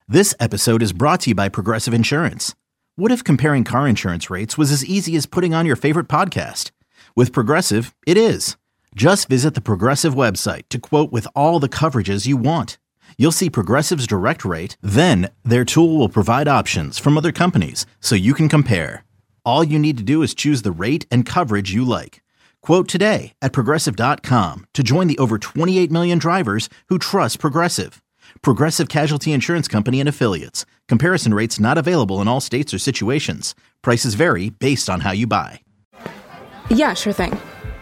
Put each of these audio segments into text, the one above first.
This episode is brought to you by Progressive Insurance. What if comparing car insurance rates was as easy as putting on your favorite podcast? With Progressive, it is. Just visit the Progressive website to quote with all the coverages you want. You'll see Progressive's direct rate, then their tool will provide options from other companies so you can compare. All you need to do is choose the rate and coverage you like. Quote today at Progressive.com to join the over 28 million drivers who trust Progressive. Progressive Casualty Insurance Company and Affiliates. Comparison rates not available in all states or situations. Prices vary based on how you buy. Yeah, sure thing.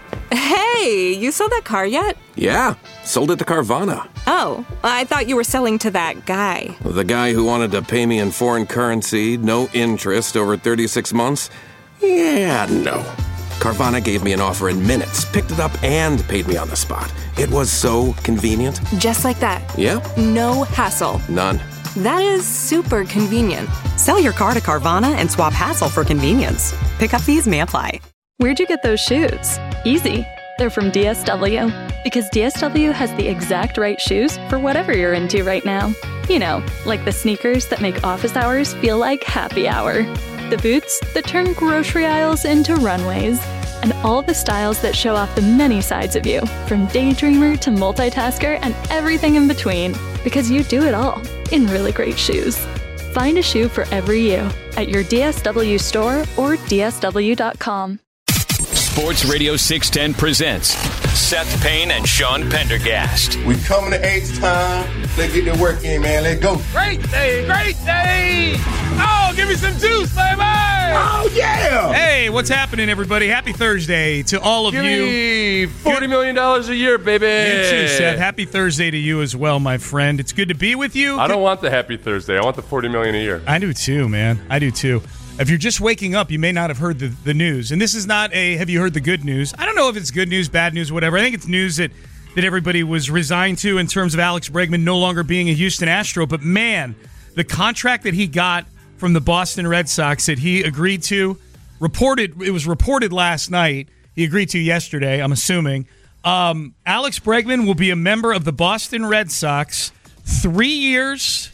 Hey, you sold that car yet? Yeah, sold it to Carvana. Oh, I thought you were selling to that guy. The guy who wanted to pay me in foreign currency, no interest, over 36 months? Yeah, no. Carvana gave me an offer in minutes, picked it up, and paid me on the spot. It was so convenient. Just like that. Yeah. No hassle. None. That is super convenient. Sell your car to Carvana and swap hassle for convenience. Pickup fees may apply. Where'd you get those shoes? Easy. They're from DSW. Because DSW has the exact right shoes for whatever you're into right now. You know, like the sneakers that make office hours feel like happy hour. The boots that turn grocery aisles into runways. And all the styles that show off the many sides of you, from daydreamer to multitasker and everything in between. Because you do it all in really great shoes. Find a shoe for every you at your DSW store or DSW.com. Sports Radio 610 presents Seth Payne and Sean Pendergast. We coming to H-Time. Let's get the work in, man. Let's go. Great day, great day. Oh, give me some juice, baby. Oh, yeah. Hey, what's happening, everybody? Happy Thursday to all of Give you. Me $40 million a year, baby. You too, Seth. Happy Thursday to you as well, my friend. It's good to be with you. I don't want the happy Thursday. I want the $40 million a year. I do too, man. I do too. If you're just waking up, you may not have heard the news. And this is not a have you heard the good news. I don't know if it's good news, bad news, whatever. I think it's news that everybody was resigned to in terms of Alex Bregman no longer being a Houston Astro. But, man, the contract that he got from the Boston Red Sox that he agreed to, it was reported last night. He agreed to yesterday, I'm assuming. Alex Bregman will be a member of the Boston Red Sox 3 years,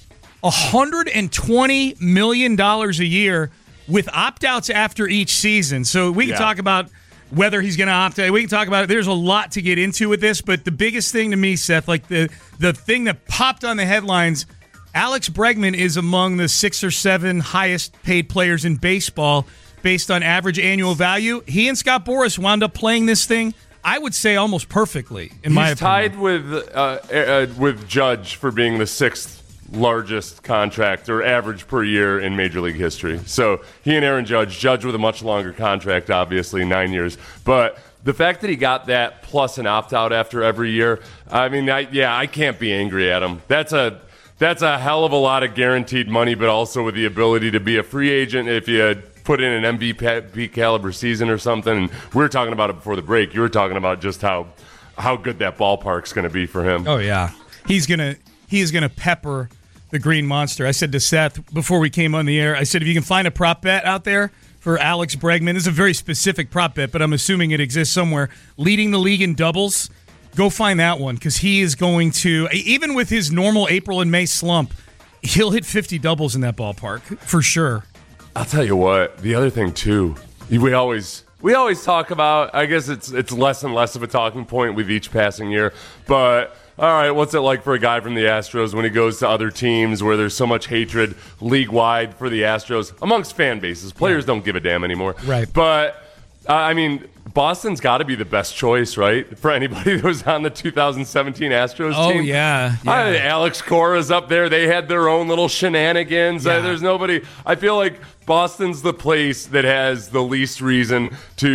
$120 million a year, with opt-outs after each season. So we can talk about whether he's going to opt out. We can talk about it. There's a lot to get into with this, but the biggest thing to me, Seth, like the thing that popped on the headlines, Alex Bregman is among the 6 or 7 highest paid players in baseball based on average annual value. He and Scott Boras wound up playing this thing, I would say, almost perfectly, in my opinion. He's tied with Judge for being the 6th largest contract or average per year in Major League history. So he and Aaron Judge with a much longer contract, obviously, 9 years. But the fact that he got that plus an opt-out after every year, I mean, I can't be angry at him. That's a hell of a lot of guaranteed money, but also with the ability to be a free agent if you put in an MVP caliber season or something. And we were talking about it before the break. You were talking about just how good that ballpark's going to be for him. Oh, yeah. He's gonna pepper the Green Monster. I said to Seth before we came on the air, I said, if you can find a prop bet out there for Alex Bregman, this is a very specific prop bet, but I'm assuming it exists somewhere, leading the league in doubles, go find that one, because he is going to, even with his normal April and May slump, he'll hit 50 doubles in that ballpark, for sure. I'll tell you what, the other thing, too, we always talk about, I guess it's less and less of a talking point with each passing year, but all right, what's it like for a guy from the Astros when he goes to other teams where there's so much hatred league-wide for the Astros amongst fan bases? Players don't give a damn anymore. Right. But, I mean, Boston's got to be the best choice, right, for anybody that was on the 2017 Astros team. Oh, yeah. Alex Cora's up there. They had their own little shenanigans. Yeah. There's nobody. I feel like Boston's the place that has the least reason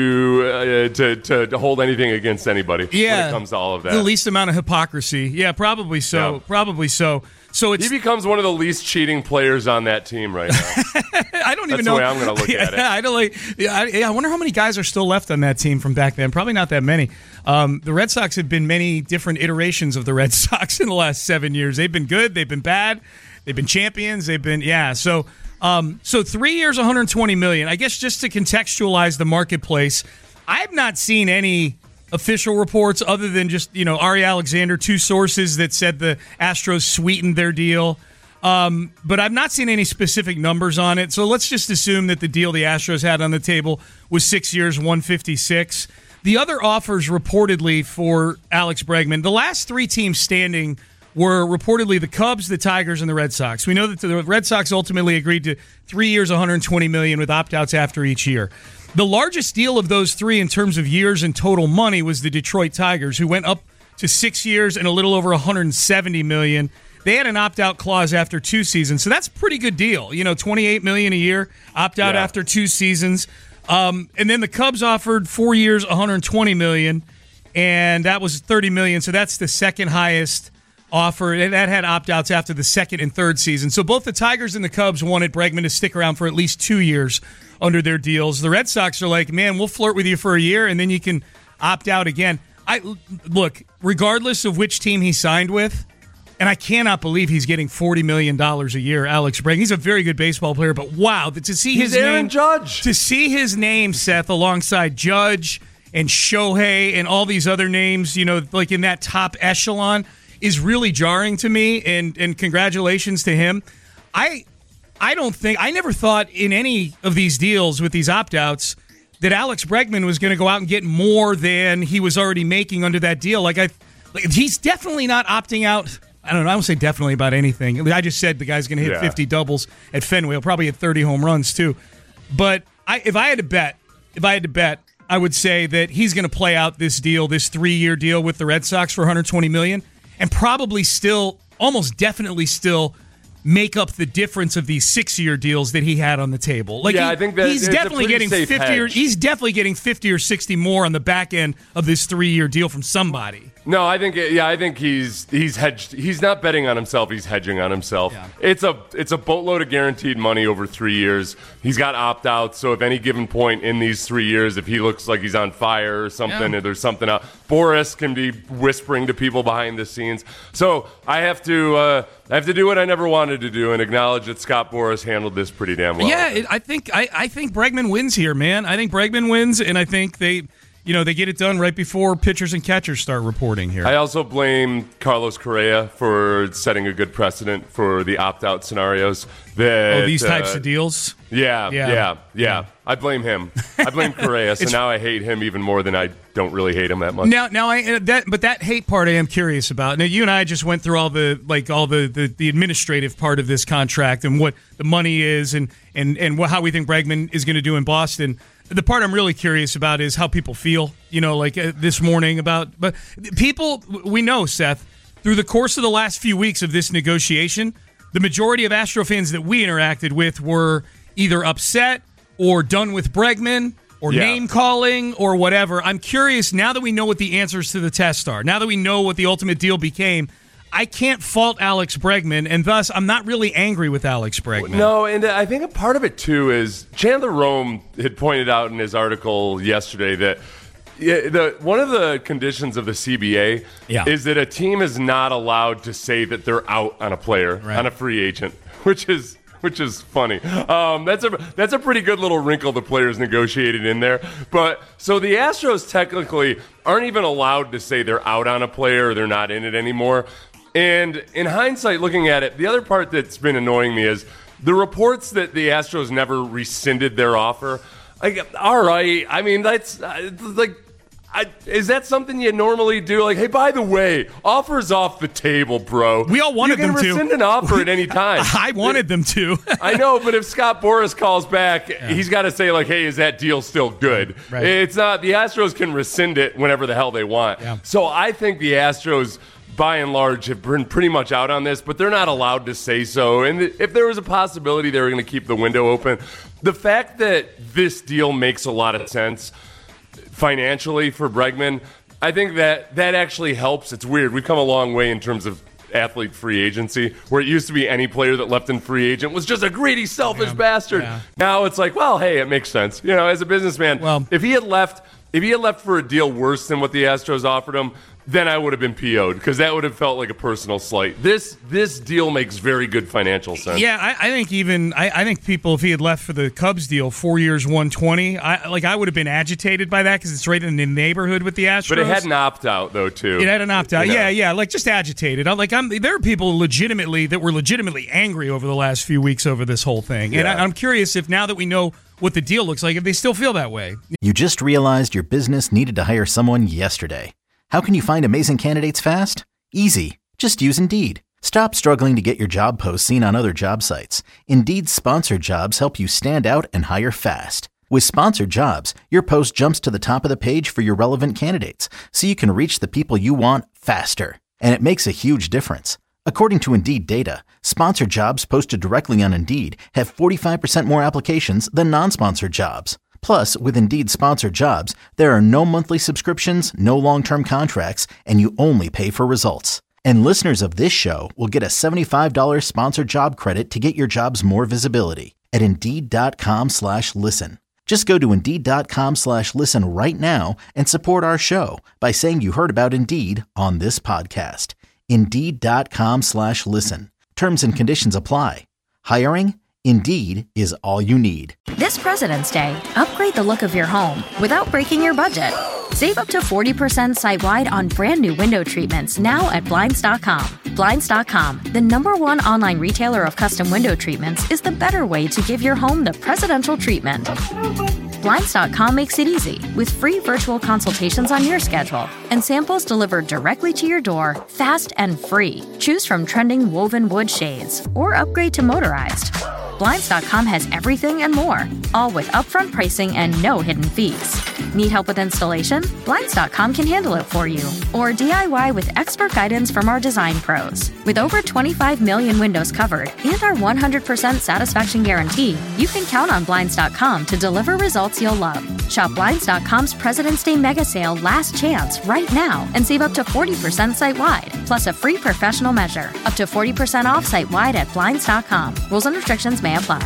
to hold anything against anybody when it comes to all of that. The least amount of hypocrisy. Yeah, probably so. Yeah. Probably so. So he becomes one of the least cheating players on that team right now. I don't even know. That's the way I'm going to look at it. I wonder how many guys are still left on that team from back then. Probably not that many. The Red Sox have been many different iterations of the Red Sox in the last 7 years. They've been good. They've been bad. They've been champions. They've been, So 3 years, $120 million. I guess just to contextualize the marketplace, I have not seen any official reports other than just, Ari Alexander, two sources that said the Astros sweetened their deal. But I've not seen any specific numbers on it. So let's just assume that the deal the Astros had on the table was 6 years, $156. The other offers reportedly for Alex Bregman, the last three teams standing were reportedly the Cubs, the Tigers, and the Red Sox. We know that the Red Sox ultimately agreed to 3 years, $120 million with opt-outs after each year. The largest deal of those three in terms of years and total money was the Detroit Tigers, who went up to 6 years and a little over $170 million. They had an opt-out clause after 2 seasons, so that's a pretty good deal. $28 million a year, opt-out after 2 seasons. And then the Cubs offered 4 years, $120 million, and that was $30 million, so that's the second highest offer, and that had opt-outs after the second and third season. So both the Tigers and the Cubs wanted Bregman to stick around for at least 2 years under their deals. The Red Sox are like, man, we'll flirt with you for a year, and then you can opt out again. Look, regardless of which team he signed with, and I cannot believe he's getting $40 million a year, Alex Bregman. He's a very good baseball player, but wow, to see his name, Judge. To see his name, Seth, alongside Judge and Shohei and all these other names, like in that top echelon, is really jarring to me, and congratulations to him. I never thought in any of these deals with these opt-outs that Alex Bregman was going to go out and get more than he was already making under that deal. He's definitely not opting out. I don't know. I don't say definitely about anything. I just said the guy's going to hit 50 doubles at Fenway. He'll probably hit 30 home runs too. But if I had to bet, I would say that he's going to play out this deal, this 3-year deal with the Red Sox for $120 million. And probably still, almost definitely still, make up the difference of these 6-year deals that he had on the table. I think that he's definitely getting 50. He's definitely getting 50 or 60 more on the back end of this 3-year deal from somebody. No, I think he's hedged. He's not betting on himself. He's hedging on himself. Yeah. It's a boatload of guaranteed money over 3 years. He's got opt-outs, so if any given point in these 3 years, if he looks like he's on fire or something, or there's something out, Boris can be whispering to people behind the scenes. So I have to do what I never wanted to do and acknowledge that Scott Boras handled this pretty damn well. Yeah, I think Bregman wins here, man. I think Bregman wins, and I think they get it done right before pitchers and catchers start reporting here. I also blame Carlos Correa for setting a good precedent for the opt-out scenarios. These types of deals? Yeah. I blame him. I blame Correa, so now I hate him even more than I don't really hate him that much. But that hate part I am curious about. Now, you and I just went through all the administrative part of this contract and what the money is and how we think Bregman is going to do in Boston. The part I'm really curious about is how people feel, this morning about. But people, we know, Seth, through the course of the last few weeks of this negotiation, the majority of Astro fans that we interacted with were either upset or done with Bregman or name-calling or whatever. I'm curious, now that we know what the answers to the test are, now that we know what the ultimate deal became, I can't fault Alex Bregman, and thus I'm not really angry with Alex Bregman. No, and I think a part of it, too, is Chandler Rome had pointed out in his article yesterday that one of the conditions of the CBA is that a team is not allowed to say that they're out on a player, on a free agent, which is funny. That's a pretty good little wrinkle the players negotiated in there. But so the Astros technically aren't even allowed to say they're out on a player or they're not in it anymore. And in hindsight, looking at it, the other part that's been annoying me is the reports that the Astros never rescinded their offer. All right, I mean, that's is that something you normally do? Like, hey, by the way, offer's off the table, bro. We all wanted them to. You can rescind an offer at any time. I wanted them to. I know, but if Scott Boras calls back, he's got to say, like, hey, is that deal still good? Right. It's not. The Astros can rescind it whenever the hell they want. Yeah. So I think the Astros, by and large, have been pretty much out on this, but they're not allowed to say so. And if there was a possibility they were going to keep the window open, the fact that this deal makes a lot of sense financially for Bregman, I think that actually helps. It's weird. We've come a long way in terms of athlete free agency, where it used to be any player that left in free agent was just a greedy, selfish bastard. Yeah. Now it's like, well, hey, it makes sense. As a businessman, if he had left for a deal worse than what the Astros offered him, then I would have been PO'd because that would have felt like a personal slight. This deal makes very good financial sense. Yeah, I think I think people, if he had left for the Cubs deal, 4 years, 120, I would have been agitated by that because it's right in the neighborhood with the Astros. But it had an opt-out, though, too. It had an opt-out. You know? Yeah, like just agitated. There are people that were legitimately angry over the last few weeks over this whole thing. And I'm curious if now that we know what the deal looks like, if they still feel that way. You just realized your business needed to hire someone yesterday. How can you find amazing candidates fast? Easy. Just use Indeed. Stop struggling to get your job posts seen on other job sites. Indeed's sponsored jobs help you stand out and hire fast. With sponsored jobs, your post jumps to the top of the page for your relevant candidates, so you can reach the people you want faster. And it makes a huge difference. According to Indeed data, sponsored jobs posted directly on Indeed have 45% more applications than non-sponsored jobs. Plus, with Indeed sponsored jobs, there are no monthly subscriptions, no long-term contracts, and you only pay for results. And listeners of this show will get a $75 sponsored job credit to get your jobs more visibility at Indeed.com/listen. Just go to Indeed.com/listen right now and support our show by saying you heard about Indeed on this podcast. Indeed.com/listen. Terms and conditions apply. Hiring? Indeed is all you need. This President's Day, upgrade the look of your home without breaking your budget. Save up to 40% site-wide on brand new window treatments now at Blinds.com. Blinds.com, the #1 online retailer of custom window treatments, is the better way to give your home the presidential treatment. Blinds.com makes it easy with free virtual consultations on your schedule and samples delivered directly to your door, fast and free. Choose from trending woven wood shades or upgrade to motorized. Blinds.com has everything and more, all with upfront pricing and no hidden fees. Need help with installation? Blinds.com can handle it for you. Or DIY with expert guidance from our design pros. With over 25 million windows covered and our 100% satisfaction guarantee, you can count on Blinds.com to deliver results you'll love. Shop Blinds.com's President's Day Mega Sale Last Chance right now and save up to 40% site-wide, plus a free professional measure. Up to 40% off site-wide at Blinds.com. Rules and restrictions may apply.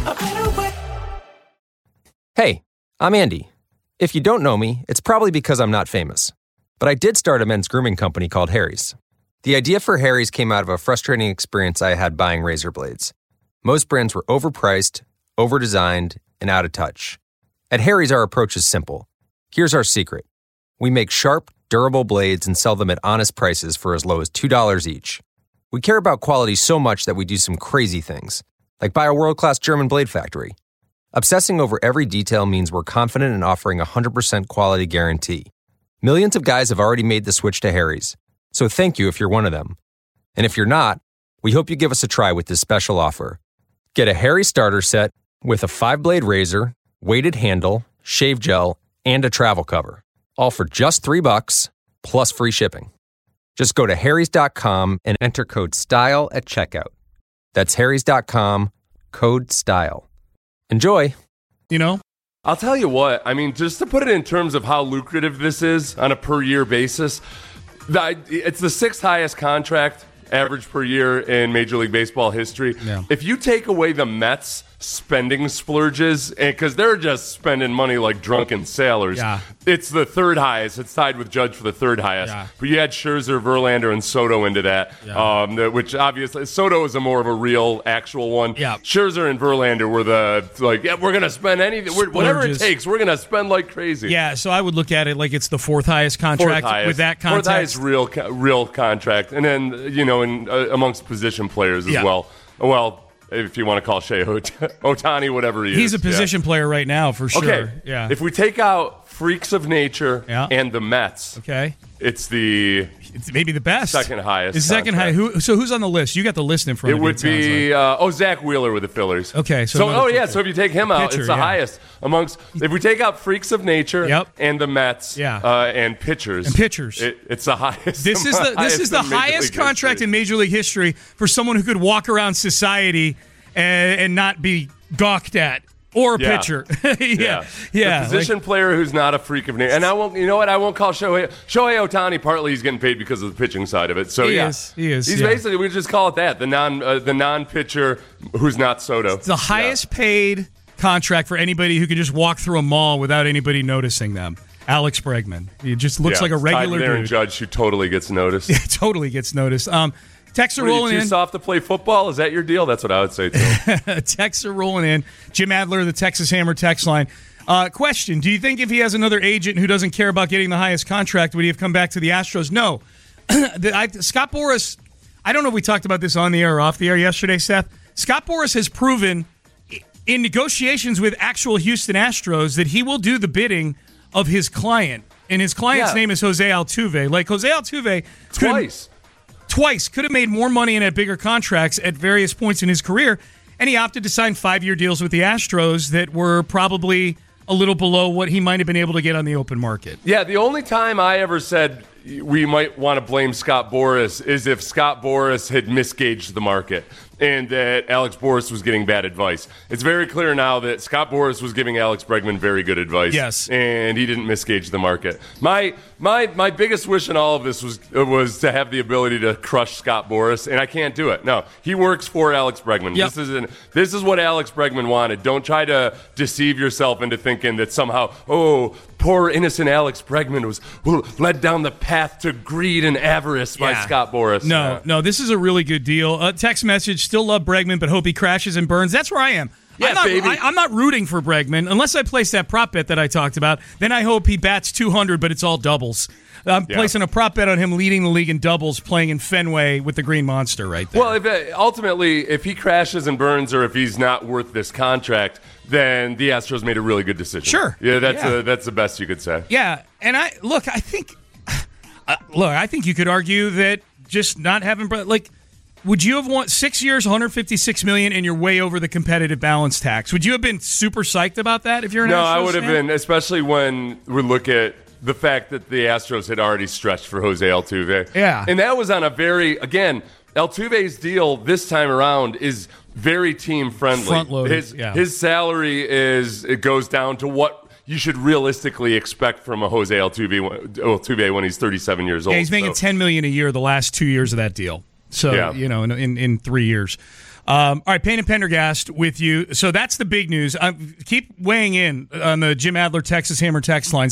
Hey, I'm Andy. If you don't know me, it's probably because I'm not famous. But I did start a men's grooming company called Harry's. The idea for Harry's came out of a frustrating experience I had buying razor blades. Most brands were overpriced, overdesigned, and out of touch. At Harry's, our approach is simple. Here's our secret. We make sharp, durable blades and sell them at honest prices for as low as $2 each. We care about quality so much that we do some crazy things, like buy a world-class German blade factory. Obsessing over every detail means we're confident in offering a 100% quality guarantee. Millions of guys have already made the switch to Harry's, so thank you if you're one of them. And if you're not, we hope you give us a try with this special offer. Get a Harry starter set with a 5-blade razor, weighted handle, shave gel, and a travel cover, all for just $3 plus free shipping. Just go to harrys.com and enter code STYLE at checkout. That's harrys.com, code STYLE. Enjoy. You know? I'll tell you what, I mean, just to put it in terms of how lucrative this is on a per-year basis, it's the 6th highest contract average per year in Major League Baseball history. Yeah. If you take away the Mets' spending splurges, because they're just spending money like drunken sailors, it's the 3rd highest. It's tied with Judge for the 3rd highest. Yeah. But you add Scherzer, Verlander, and Soto into that, which obviously Soto is more of a real, actual one. Yeah. Scherzer and Verlander were we're going to spend anything, whatever it takes, we're going to spend like crazy. Yeah, so I would look at it like it's the 4th highest contract with that context. 4th highest real contract. And then, amongst position players as well. Well, if you want to call Shohei Ohtani, whatever he is. He's a position player right now, for sure. Okay. Yeah. If we take out Freaks of Nature and the Mets, it's maybe the best. Second highest. It's second highest. So who's on the list? You got the list in front of you. It would be Zach Wheeler with the Phillies. Okay. So if you take him out, it's the highest amongst. If we take out Freaks of Nature and the Mets and pitchers. It's the highest. This is the highest contract in Major League history for someone who could walk around society and not be gawked at. Or a pitcher. The position player who's not a freak of nature. And I won't call Shohei Ohtani, partly he's getting paid because of the pitching side of it. So he is. He's basically, we just call it that, the non-pitcher who's not Soto. It's the highest paid contract for anybody who can just walk through a mall without anybody noticing them. Alex Bregman. He just looks like a regular dude. Aaron Judge, who totally gets noticed. Yeah, totally gets noticed. Texts are rolling in. Too soft to play football? Is that your deal? That's what I would say, too. Texts are rolling in. Jim Adler, the Texas Hammer text line. Question, do you think if he has another agent who doesn't care about getting the highest contract, would he have come back to the Astros? No. Scott Boras, I don't know if we talked about this on the air or off the air yesterday, Seth. Scott Boras has proven in negotiations with actual Houston Astros that he will do the bidding of his client. And his client's name is Jose Altuve. Like, Jose Altuve could have made more money and had bigger contracts at various points in his career, and he opted to sign 5-year deals with the Astros that were probably a little below what he might have been able to get on the open market. Yeah, the only time I ever said we might want to blame Scott Boras is if Scott Boras had misgauged the market and that Alex Boras was getting bad advice. It's very clear now that Scott Boras was giving Alex Bregman very good advice. Yes. And he didn't misgauge the market. My biggest wish in all of this was to have the ability to crush Scott Boras, and I can't do it. No, he works for Alex Bregman. Yep. This is what Alex Bregman wanted. Don't try to deceive yourself into thinking that somehow, poor innocent Alex Bregman was led down the path to greed and avarice by Scott Boras. No, this is a really good deal. Text message, still love Bregman, but hope he crashes and burns. That's where I am. Yeah, I'm not rooting for Bregman unless I place that prop bet that I talked about. Then I hope he bats 200, but it's all doubles. I'm placing a prop bet on him leading the league in doubles, playing in Fenway with the Green Monster right there. Well, ultimately, if he crashes and burns or if he's not worth this contract, then the Astros made a really good decision. Sure. Yeah, that's the best you could say. Yeah, and I think you could argue that just not having would you have won 6 years, $156 million, and you're way over the competitive balance tax? Would you have been super psyched about that if you're an Astros fan? No, I would have been, especially when we look at the fact that the Astros had already stretched for Jose Altuve. Yeah. And that was on a Altuve's deal this time around is very team-friendly. Front-loaded, His salary it goes down to what you should realistically expect from a Jose Altuve when he's 37 years old. Yeah, he's making $10 million a year the last 2 years of that deal. So, in 3 years. All right, Payne and Pendergast with you. So that's the big news. Keep weighing in on the Jim Adler Texas Hammer text line,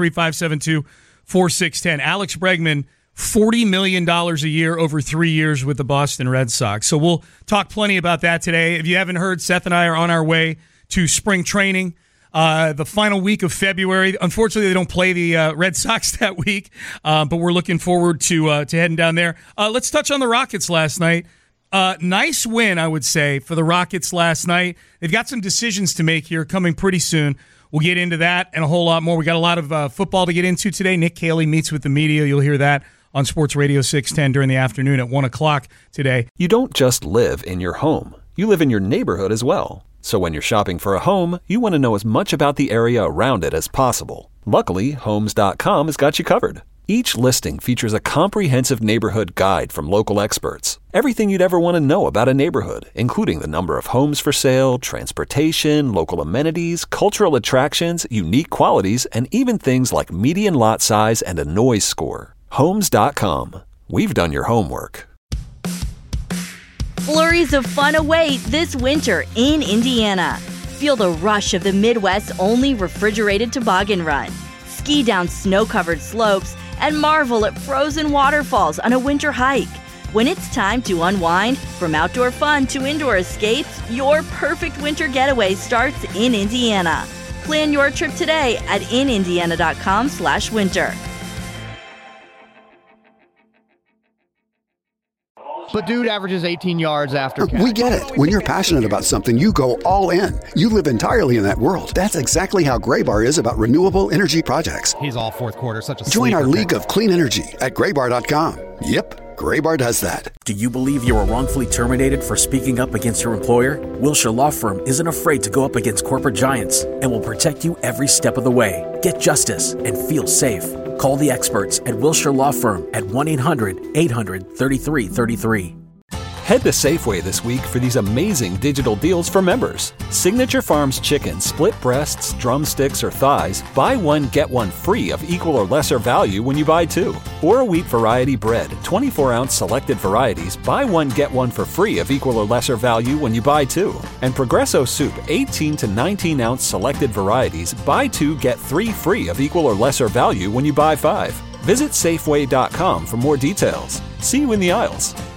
713-572-4610. Alex Bregman, $40 million a year over 3 years with the Boston Red Sox. So we'll talk plenty about that today. If you haven't heard, Seth and I are on our way to spring training. The final week of February. Unfortunately, they don't play the Red Sox that week, but we're looking forward to heading down there. Let's touch on the Rockets last night. Nice win, I would say, for the Rockets last night. They've got some decisions to make here coming pretty soon. We'll get into that and a whole lot more. We got a lot of football to get into today. Nick Caley meets with the media. You'll hear that on Sports Radio 610 during the afternoon at 1 o'clock today. You don't just live in your home. You live in your neighborhood as well. So when you're shopping for a home, you want to know as much about the area around it as possible. Luckily, Homes.com has got you covered. Each listing features a comprehensive neighborhood guide from local experts. Everything you'd ever want to know about a neighborhood, including the number of homes for sale, transportation, local amenities, cultural attractions, unique qualities, and even things like median lot size and a noise score. Homes.com. We've done your homework. Flurries of fun await this winter in Indiana. Feel the rush of the Midwest's only refrigerated toboggan run. Ski down snow-covered slopes and marvel at frozen waterfalls on a winter hike. When it's time to unwind, from outdoor fun to indoor escapes, your perfect winter getaway starts in Indiana. Plan your trip today at inindiana.com/winter. But dude averages 18 yards after catch. We get it. When you're passionate about something, you go all in. You live entirely in that world. That's exactly how Graybar is about renewable energy projects. He's all fourth quarter, such a Join our League of Clean Energy at Graybar.com. Yep, Graybar does that. Do you believe you were wrongfully terminated for speaking up against your employer? Wilshire Law Firm isn't afraid to go up against corporate giants and will protect you every step of the way. Get justice and feel safe. Call the experts at Wilshire Law Firm at 1-800-800-3333. Head to Safeway this week for these amazing digital deals for members. Signature Farms chicken, split breasts, drumsticks, or thighs, buy one, get one free of equal or lesser value when you buy two. Or a wheat variety bread, 24-ounce selected varieties, buy one, get one for free of equal or lesser value when you buy two. And Progresso soup, 18 to 19-ounce selected varieties, buy two, get three free of equal or lesser value when you buy five. Visit Safeway.com for more details. See you in the aisles.